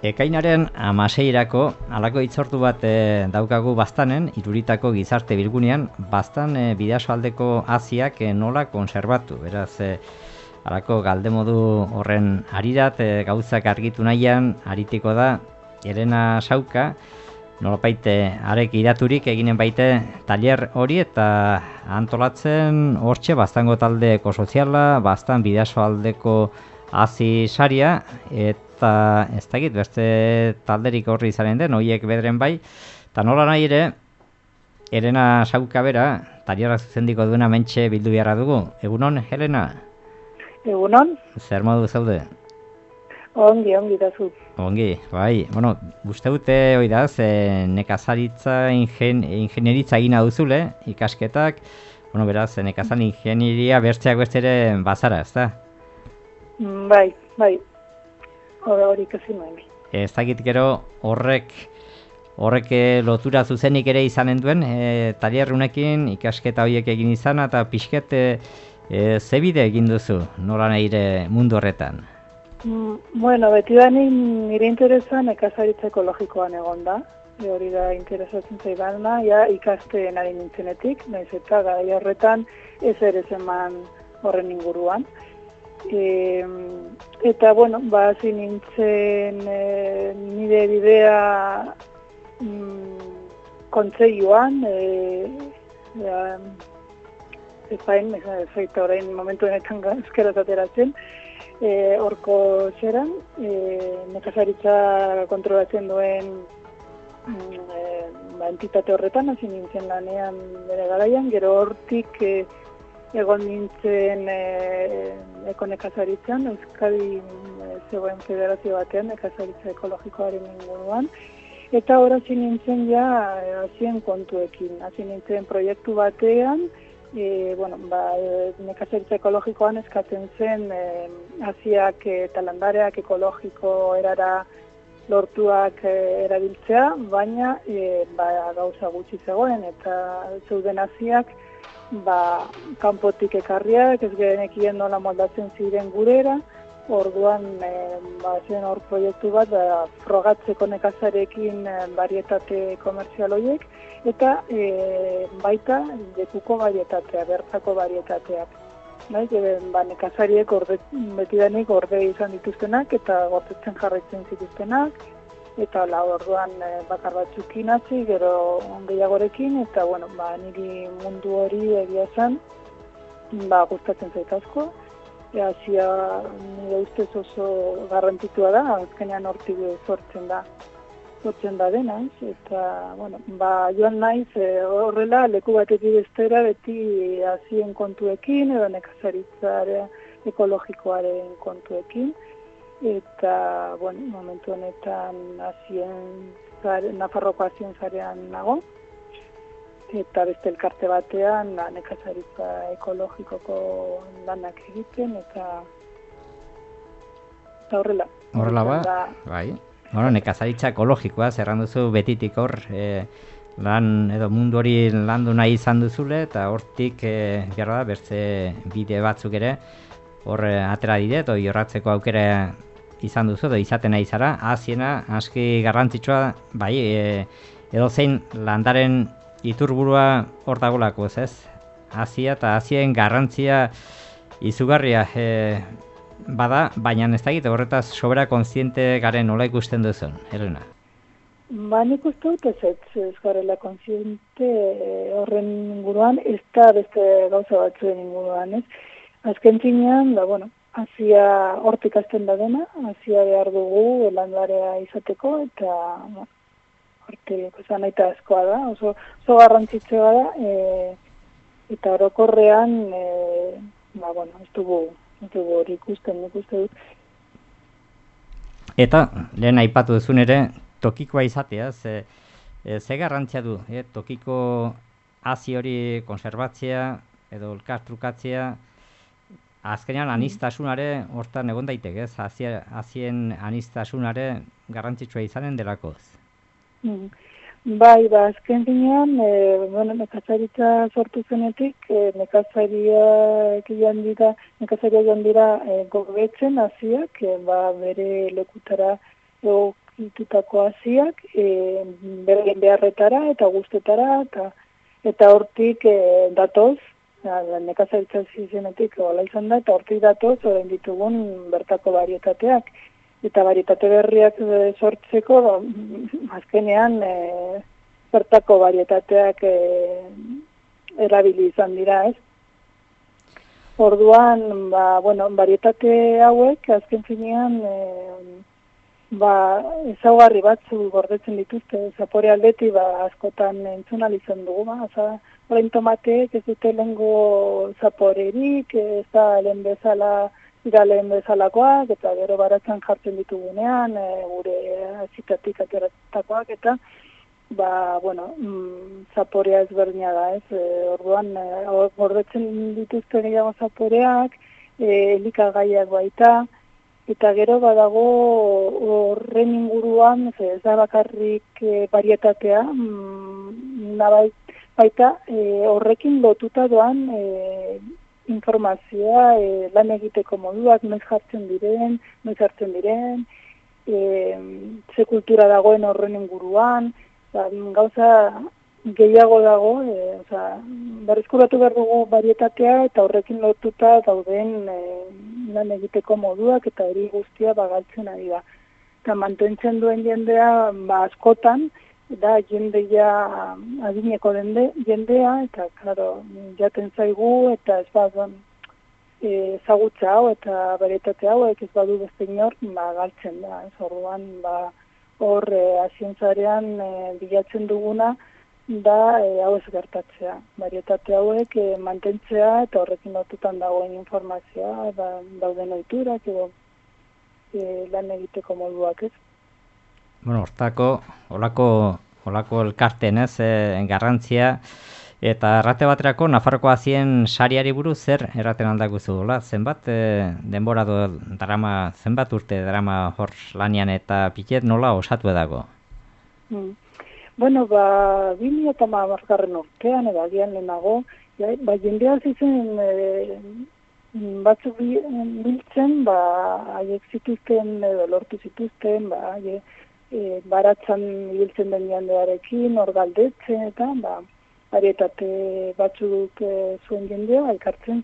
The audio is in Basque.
Ekainaren 16irako halako hitzordu bat daukagu Baztanen, Iruritako gizarte bilgunean, Baztan bidasoaldeko haziak nola konserbatu. Beraz, halako galdemodu horren harirat, gauzak argitu nahian, aritiko da Elena Sauka, nolapait arek idaturik eginen baite tailer hori eta antolatzen hortxe Baztango talde ekosoziala, Baztan bidasoaldeko hazi saria, eta ez dakit beste talderik horri izanen den, horiek bederen bai, eta nola nahi ere, Elena Sauka bera, tailerrak zuzendiko duena mentxe bildu beharra dugu. Egunon, Helena? Egunon? Zer modu zaude? Ongi da zu. Ongi, bai. Bueno, uste dute hori da, nekazaritza ingenieritza egina duzule, ikasketak, bueno, beraz, nekazan ingenieria bertzeak bestere bazara, ez da? Bai. Hori ikasi nuen. Ez dakit gero horrek lotura zuzenik ere izanen duen, tailerrunekin ikasketa horiek egin izana eta pixket ze bide egin duzu, nola nahire mundu horretan? Bueno, beti da nire interesa nekazaritza ekologikoan egon da. Hori da interesatzen zaidana, ja ikasten ari nintzenetik, nahiz eta gai horretan ez ere zeman horren inguruan. Eta, bueno, hasi nintzen nire bidea kontseilluan, epain, efekta orain momentu honetan euskaraz ateratzen, horko zeran, nekazaritza kontrolatzen duen entitate horretan, hasi nintzen lanean bere garaian, gero hortik egon nintzen eko nekazaritzan, Euskadi zegoen federazio batean, nekazaritza ekologikoaren inguruan, eta hor hasi nintzen ja hazien kontuekin, hasi nintzen proiektu batean, nekazaritza ekologikoan eskatzen zen haziak eta landareak ekologiko erara lortuak erabiltzea, baina gauza gutxi zegoen eta zeuden haziak kanpotik ekarriak, ez genekien nola moldatzen ziren gurera, orduan zen hor proiektu bat frogatzeko nekazarekin barietate komerzial horiek, eta baita lekuko barietatea, bertako barietateak. Nekazariek betidanik gorde izan dituztenak eta gordetzen jarraitzen zituztenak, eta orduan bakar batzukin hasi, gero gehiagorekin, eta niri mundu hori egia zen, gustatzen zait asko. Hazia nire ustez oso garrantzitsua da, azkenean hortik sortzen da dena, eta joan naiz horrela leku batetik bestera beti hazien kontuekin edo nekazaritzaren ekologikoaren kontuekin. Eta, momentu honetan Nafarroko hazien zarean nago, eta beste elkarte batean nekazaritza ekologikoko lanak egiten, eta horrela. Horrela bai. Nekazaritza ekologikoa, zerran duzu betitik hor, lan edo mundu hori landu nahi izan duzule, eta hortik gara da, beste bide batzuk ere, hor atera dire, eta jorratzeko aukera izan duzu, edo izaten nahi zara, haziena aski garrantzitsua, bai, edo zein landaren iturburua hor dagolako, ez? Hazia eta hazien garrantzia izugarria bada, baina ez dakit horretaz sobera kontziente garen nola ikusten duzun, Helena? Nik uste dut ez garela kontziente horren inguruan, ez da beste gauza batzuen inguruan, ez? Azken zinean, hazia hortik hasten da dena, hazia behar dugu landarea izateko, eta hortik esan nahi askoa da, oso garrantzitsua da, eta orokorrean, ez dugu hori ikusten, nik uste dut. Eta, lehen aipatu duzun ere, tokikoa izatea, ze garrantzia du, tokiko hazi hori konserbatzea, edo elkartrukatzea, azkenean anistasunare hortan egon daiteke, ez? Hazien anistasunare garrantzitsua izanen delakoz. Bai, azken finean, nekazaritza sortu zenetik, nekazariak joan dira gobetzen haziak, bere lekutara egokitutako hasiak beren beharretara eta gustetara eta hortik datoz, nekazaritza zizenetik hola izan da, eta hortik datoz orain ditugun bertako varietateak. Eta varietate berriak sortzeko, azkenean bertako varietateak erabili izan dira, ez? Orduan, varietate hauek azken finean ezaugarri batzu gordetzen dituzte, zapore aldeti askotan entzun izan dugu, orain tomateek ez dute lehengo zaporerik, ez da lehen bezalakoak, eta gero baratzen jartzen ditugunean, gure azitatik ateratakoak, eta zaporea ezberdina da, ez? Orduan, gordetzen dituzte gehiago zaporeak, elikagaiak baita, eta gero badago horren inguruan, ez da bakarrik varietatea, baita horrekin lotuta doan informazioa, lan egiteko moduak, noiz hartzen diren, ze kultura dagoen horren inguruan, gauza gehiago dago, berrizkuratu behar dugu varietatea eta horrekin lotuta dauden lan egiteko moduak eta hori guztia galtzen ari da. Eta mantentzen duen jendea askotan, da jendea adineko jendea, eta claro, jaten zaigu eta ez ezagutza hau eta varietate hauek ez badu beste inor, galtzen da. Orduan, hor zientzarean bilatzen duguna da hau ez gertatzea. Varietate hauek mantentzea eta horrekin lotutan dagoen informazioa, dauden ohiturak edo lan egiteko moduak, ez? Hortako, olako elkarten garrantzia, eta errate baterako Nafarroko Hazien sariari buruz zer erraten aldakuzu, zenbat denbora darama, zenbat urte darama hor lanian eta piket nola osatu dago? 2010 urtean, edagian lehenago, jendea zizen batzuk biltzen, haiek zituzten, lortu zituzten, baratzan ibiltzen den jendearekin, hor galdetzen, eta varietate batzuk zuen jendea, elkartzen